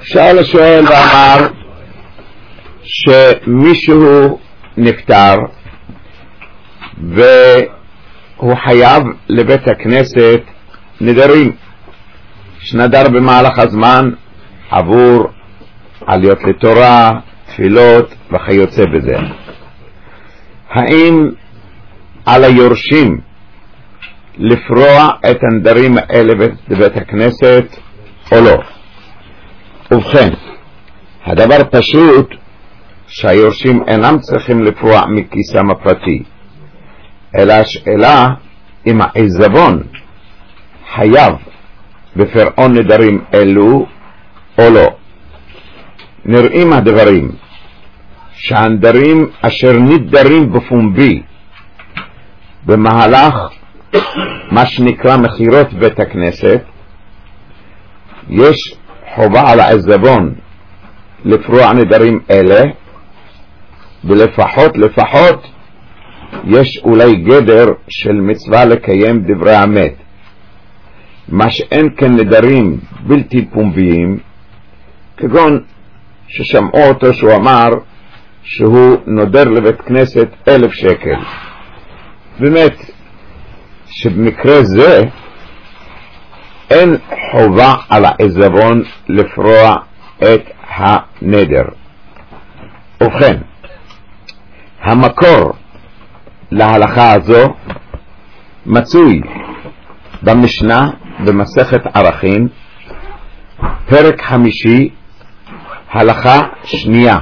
שאל השואל ואמר שמישהו נפטר והוא חייב לבית הכנסת נדרים שנדר במהלך הזמן עבור עליות לתורה, תפילות וכיוצא בזה. האם על היורשים לפרוע את הנדרים האלה בבית הכנסת או לא? ובכן, הדבר פשוט שהיורשים אינם צריכים לפרוע מכיסם הפרטי, אלא השאלה אם העיזבון חייב בפרעון נדרים אלו או לא. נראים הדברים שהנדרים אשר נדרים בפומבי במהלך מה שנקרא מחירות בית הכנסת, יש חובה על העיזבון לפרוע נדרים אלה, ולפחות יש אולי גדר של מצווה לקיים דברי המת, מה שאין כן נדרים בלתי פומביים, כגון ששמעו אותו שהוא אמר שהוא נודר לבית כנסת 1,000 שקל. באמת שבמקרה זה אין חובה על העיזבון לפרוע את הנדר. ובכן, המקור להלכה הזו מצוי במשנה במסכת ערכין, פרק 5, הלכה שנייה.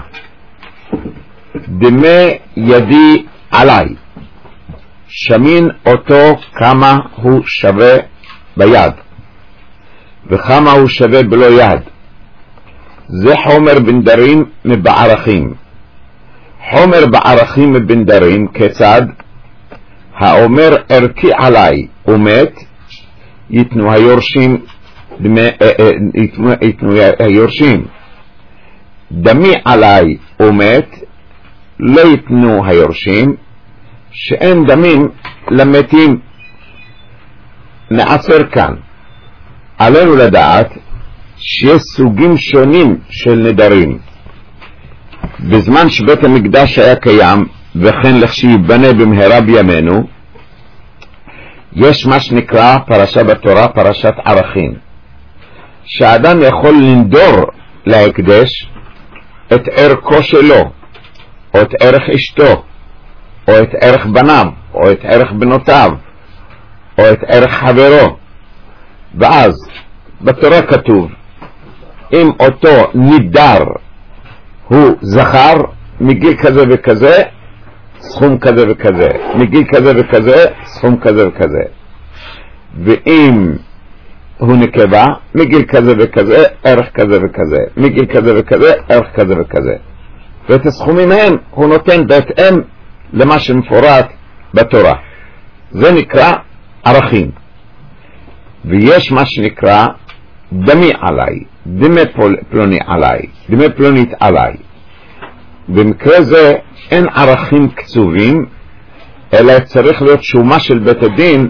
דמי ידי עליי, שמין אותו כמה הוא שווה ביד וכמה הוא שווה בלא יד. זה חומר בנדרים מבערכים. חומר בערכים מבנדרים כיצד? האומר ערכי עליי ומת, יתנו היורשים. דמי עליי ומת, לא יתנו היורשים, שאין דמים למתים. נעצר כאן. עלינו לדעת שיש סוגים שונים של נדרים. בזמן שבית המקדש היה קיים, וכן לכשייבנה במהרה בימינו, יש מה שנקרא פרשה בתורה, פרשת ערכין, שהאדם יכול לנדור להקדש את ערכו שלו, או את ערך אשתו, או את ערך בניו, או את ערך בנותיו, או את ערך חברו. ואז בתורה כתוב, אם אותו נידר הוא זכר מגיל כזה וכזה, סכום כזה וכזה, מגיל כזה וכזה, סכום כזה וכזה. ואם הוא נקבה, מגיל כזה וכזה, ערך כזה וכזה, מגיל כזה וכזה, ערך כזה וכזה. ואת הסכומים הם הוא נותן בהתאם למה שמפורט בתורה. זה נקרא ערכים. ויש מה שנקרא דמי עליי, דמי פלוני עליי, דמי פלונית עליי. במקרה זה אין ערכים קצובים, אלא צריך להיות שומה של בית הדין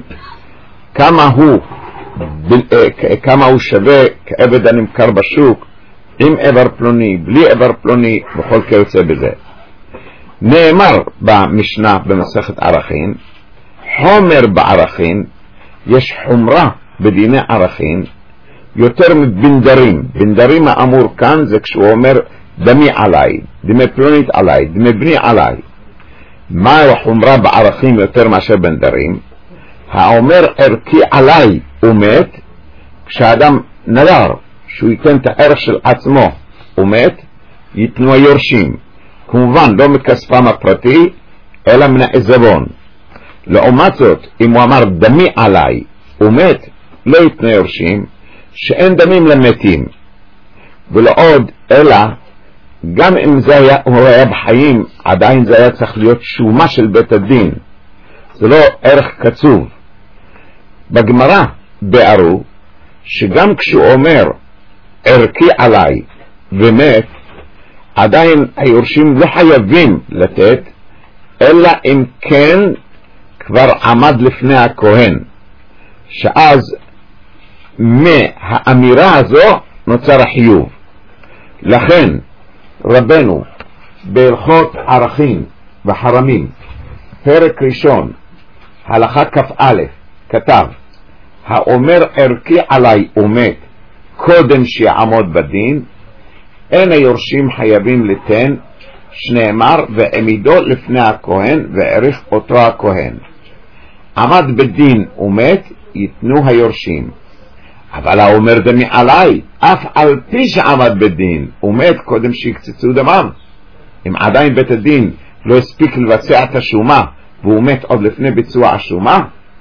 כמה הוא שווה כעבד הנמכר בשוק, עם עבר פלוני, בלי עבר פלוני, בכל כיוצא בזה. נאמר במשנה במסכת ערכין, חומר בערכין, יש חומרה בדיני ערכין יותר מבנדרים. בנדרים האמור כאן זה כשהוא אומר דמי עליי, דמי פלונית עליי, דמי בני עליי. מה החומרה בערכים יותר מאשר בנדרים? האומר ערכי עליי ומת, כשאדם נדר שהוא ייתן את הערך של עצמו ומת, ייתנו היורשים, כמובן לא מכספם הפרטי אלא מן העיזבון. לעומת זאת, אם הוא אמר דמי עליי ומת, לא ייתנו יורשים, שאין דמים למתים. ולעוד אלא גם אם הוא היה בחיים, עדיין זה היה צריך להיות שומה של בית הדין, זה לא ערך קצוב. בגמרא בארו שגם כשהוא אומר ערכי עליי ומת, עדיין היורשים לא חייבים לתת, אלא אם כן כבר עמד לפני הכהן, שאז מהאמירה הזו נוצר החיוב. לכן רבנו בהלכות ערכים וחרמים פרק ראשון הלכה כ"א כתב האומר ערכי עלי ומת קודם שיעמוד בדין אין היורשים חייבים ליתן שנאמר והעמידו לפני הכהן וערך אותו הכהן עמד בדין ומת ייתנו היורשים אבל האומר דמי עלי אף על פי שעמד בדין ומת קודם שיקצצו דמיו אם עדיין בית הדין לא הספיק לבצע את השומה והוא מת עוד לפני ביצוע השומה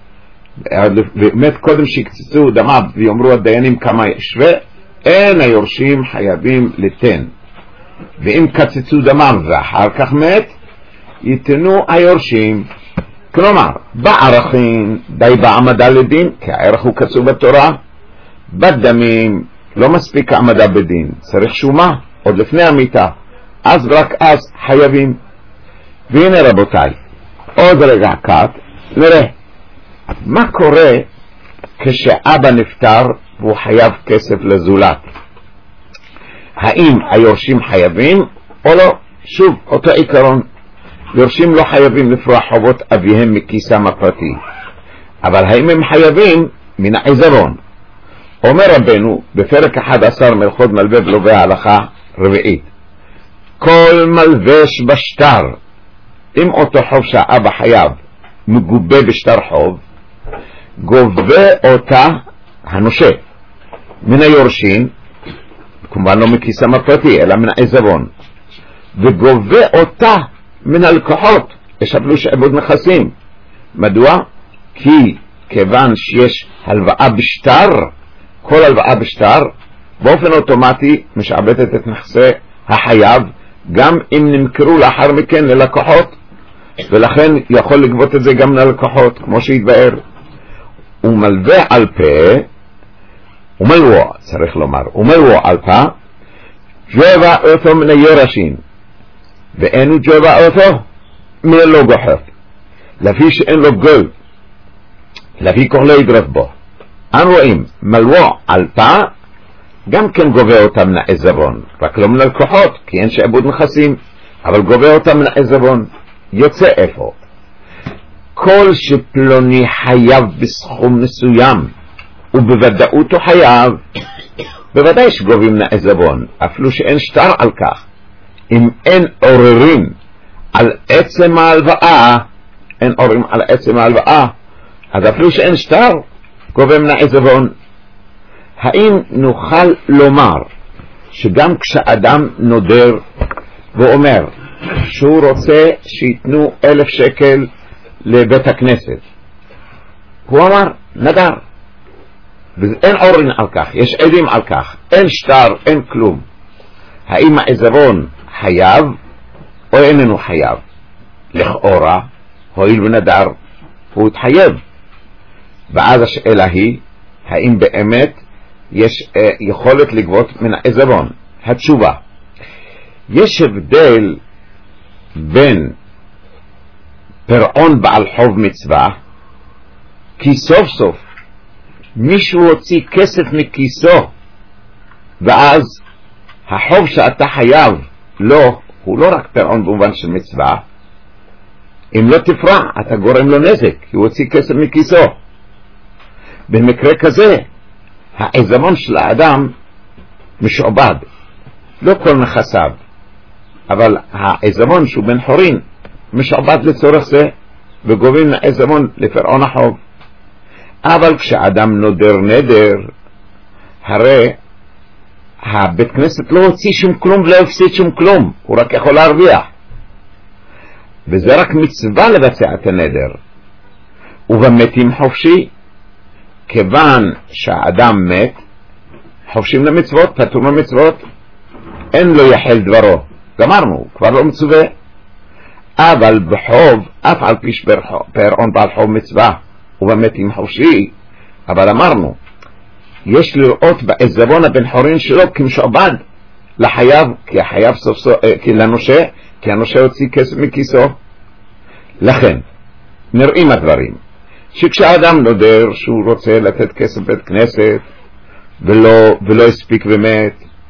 ומת קודם שיקצצו דמיו ויאמרו הדיינים כמה שווה אין היורשים חייבים ליתן ואם קצצו דמיו ואחר כך מת ייתנו היורשים כלומר בערכים די בעמדה לדין כי הערך הוא קצוב בתורה בדמים לא מספיק העמדה בדין צריך שומה עוד לפני המיטה אז רק אז חייבים והנה רבותיי עוד רגע קט נראה מה קורה כשאבא נפטר והוא חייב כסף לזולת האם היורשים חייבים או לא שוב אותו עיקרון יורשים לא חייבים לפרוע חובות אביהם מכיסם הפרטי אבל האם הם חייבים מן העיזבון אומר רבנו בפרק 11 מלכות מלווה ולווה ההלכה רביעית כל מלווש בשטר אם אותו חוב שהאבא חייב מגובה בשטר חוב גובה אותה הנושה מן היורשים כמובן לא מכיסם הפרטי אלא מן העיזבון וגובה אותה מן הלקוחות יש אפילו שעבוד נכסים מדוע? כי כיוון שיש הלוואה בשטר כל הלוואה בשטר באופן אוטומטי משעבדת את נכסי החייב גם אם נמכרו לאחר מכן ללקוחות ולכן יכול לגבות את זה גם ללקוחות כמו שהתבאר ומלווה על פה ומלווה צריך לומר ומלווה על פה ג'ובה אותו מן היורשים ואין הוא ג'ובה אותו מן לא גוחף לפי שאין לו גול לפי כל לא ידרף בו אנו רואים מלווה על פה גם כן גובה אותה מן העיזבון רק לא מן הלקוחות כי אין שעבוד נכסים אבל גובה אותה מן העיזבון יוצא איפה כל שפלוני חייב בסכום מסוים ובוודאות הוא חייב בוודאי שגובים מן העיזבון אפילו שאין שטר על כך אם אין עוררים על עצם ההלוואה אין עוררים על עצם ההלוואה אז אפילו שאין שטר גובה מן העיזבון האם נוכל לומר שגם כשאדם נודר ואומר שהוא רוצה שיתנו 1,000 שקל לבית הכנסת הוא אמר נדר ואין עוררין על כך יש עדים על כך אין שטר אין כלום האם העיזבון חייב או איננו חייב לכאורה הואיל ונדר הוא התחייב ואז השאלה היא האם באמת יש יכולת לגבות מן העיזבון התשובה יש הבדל בין פירעון בעל חוב מצווה כי סוף סוף מישהו הוציא כסף מכיסו ואז החוב שאתה חייב לו הוא לא רק פירעון במובן של מצווה אם לא תפרע אתה גורם לו נזק כי הוא הוציא כסף מכיסו במקרה כזה העיזבון של האדם משועבד לא כל נכסיו אבל העיזבון שהוא בן חורין משועבד לצורך זה וגובים העיזבון לפרעון החוב אבל כשאדם נודר נדר הרי הבית כנסת לא הוציא שום כלום ולא הפסיד שום כלום הוא רק יכול להרוויח וזה רק מצווה לבצע את הנדר ובמתים חופשי כיוון שהאדם מת חופשים למצוות פטור למצוות אין לו יחל דברו גמרנו כבר לא מצווה אבל בחוב אף על פי שפירעון בעל חוב מצווה ובמתים חופשי אבל אמרנו יש לראות בעיזבון הבן חורין שלו כמשועבד לחייב כי החייב סוף סוף לנושה כי הנושה הוציא כסף מכיסו לכן נראים הדברים שכשאדם נודר שהוא רוצה לתת כסף בית כנסת ולא הספיק ומת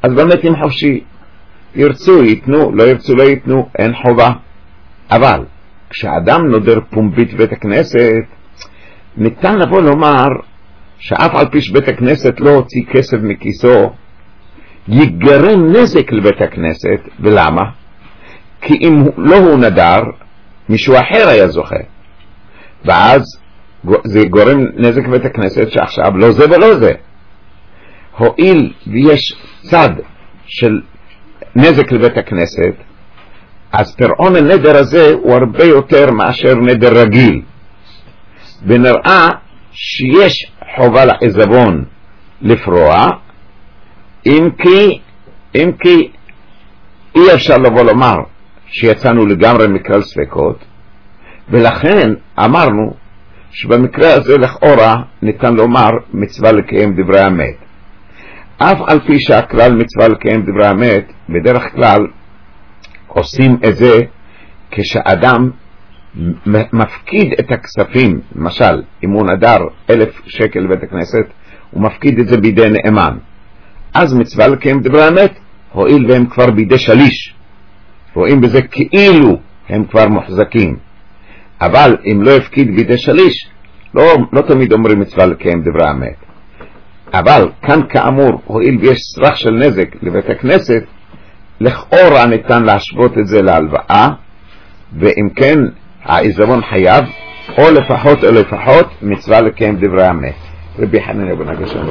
אז באמת אם חופשי, ירצו ייתנו, לא ירצו לא ייתנו, אין חובה. אבל כשאדם נודר פומבית בית הכנסת, ניתן לבוא לומר שאף על פי שבית הכנסת לא הוציא כסף מכיסו, יגרם נזק לבית הכנסת. ולמה? כי אם לא הוא נדר, מישהו אחר היה זוכה, ואז זה גורם נזק לבית הכנסת שעכשיו לא זה ולא זה. הואיל ויש צד של נזק לבית הכנסת, אז פירעון הנדר הזה הוא הרבה יותר מאשר נדר רגיל, ונראה שיש חובה לעזבון לפרוע, אם כי אי אפשר לבוא לומר שיצאנו לגמרי מכלל ספקות, ולכן אמרנו שבמקרה הזה לכאורה ניתן לומר מצווה לקיים דברי האמת. אף על פי שהכלל מצווה לקיים דברי האמת, בדרך כלל עושים את זה כשאדם מפקיד את הכספים. למשל, אם הוא נדר 1,000 שקל לבית הכנסת, הוא מפקיד את זה בידי נאמן, אז מצווה לקיים דברי האמת, הואיל והם כבר בידי שליש, רואים בזה כאילו הם כבר מוחזקים. אבל אם לא הפקיד בידי שליש, לא תמיד אומרים מצווה לקיים דברי האמת. אבל כאן כאמור, הואיל ויש סרח של נזק לבית הכנסת, לכאורה ניתן להשוות את זה להלוואה, ואם כן העיזבון חייב, או לפחות מצווה לקיים דברי האמת. רבי חנניה בן הגשם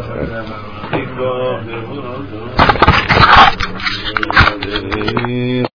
רצה